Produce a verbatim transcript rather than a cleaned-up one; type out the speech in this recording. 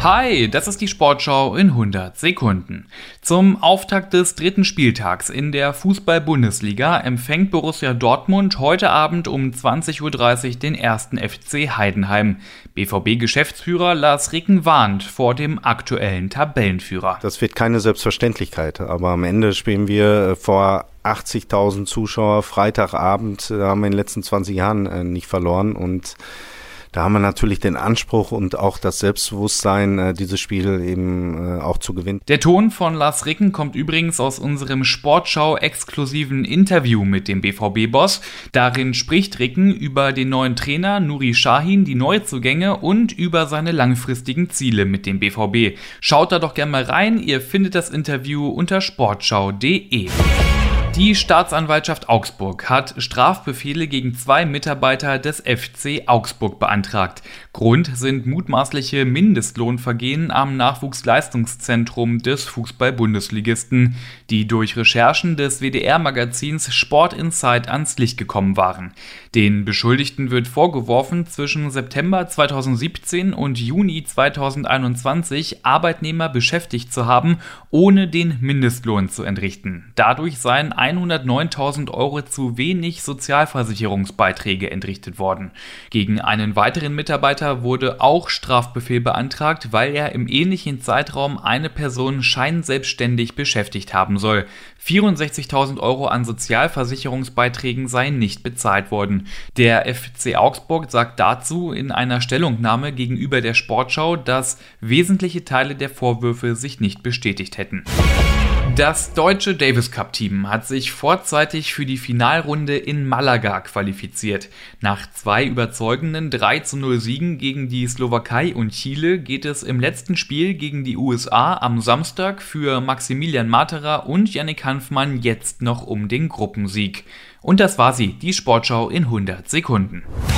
Hi, das ist die Sportschau in hundert Sekunden. Zum Auftakt des dritten Spieltags in der Fußball-Bundesliga empfängt Borussia Dortmund heute Abend um zwanzig Uhr dreißig den ersten F C Heidenheim. B V B-Geschäftsführer Lars Ricken warnt vor dem aktuellen Tabellenführer. Das wird keine Selbstverständlichkeit, aber am Ende spielen wir vor achtzigtausend Zuschauer Freitagabend, haben wir in den letzten zwanzig Jahren nicht verloren und da haben wir natürlich den Anspruch und auch das Selbstbewusstsein, dieses Spiel eben auch zu gewinnen. Der Ton von Lars Ricken kommt übrigens aus unserem Sportschau-exklusiven Interview mit dem B V B-Boss. Darin spricht Ricken über den neuen Trainer Nuri Sahin, die Neuzugänge und über seine langfristigen Ziele mit dem B V B. Schaut da doch gerne mal rein, ihr findet das Interview unter sportschau punkt de. Die Staatsanwaltschaft Augsburg hat Strafbefehle gegen zwei Mitarbeiter des F C Augsburg beantragt. Grund sind mutmaßliche Mindestlohnvergehen am Nachwuchsleistungszentrum des Fußball-Bundesligisten, die durch Recherchen des W D R-Magazins Sport Insight ans Licht gekommen waren. Den Beschuldigten wird vorgeworfen, zwischen September zweitausendsiebzehn und Juni zweitausendeinundzwanzig Arbeitnehmer beschäftigt zu haben, ohne den Mindestlohn zu entrichten. Dadurch seien hundertneuntausend Euro zu wenig Sozialversicherungsbeiträge entrichtet worden. Gegen einen weiteren Mitarbeiter wurde auch Strafbefehl beantragt, weil er im ähnlichen Zeitraum eine Person scheinselbstständig beschäftigt haben soll. vierundsechzigtausend Euro an Sozialversicherungsbeiträgen seien nicht bezahlt worden. Der F C Augsburg sagt dazu in einer Stellungnahme gegenüber der Sportschau, dass wesentliche Teile der Vorwürfe sich nicht bestätigt hätten. Das deutsche Davis-Cup-Team hat sich vorzeitig für die Finalrunde in Malaga qualifiziert. Nach zwei überzeugenden drei zu null Siegen gegen die Slowakei und Chile geht es im letzten Spiel gegen die U S A am Samstag für Maximilian Materer und Yannick Hanfmann jetzt noch um den Gruppensieg. Und das war sie, die Sportschau in hundert Sekunden.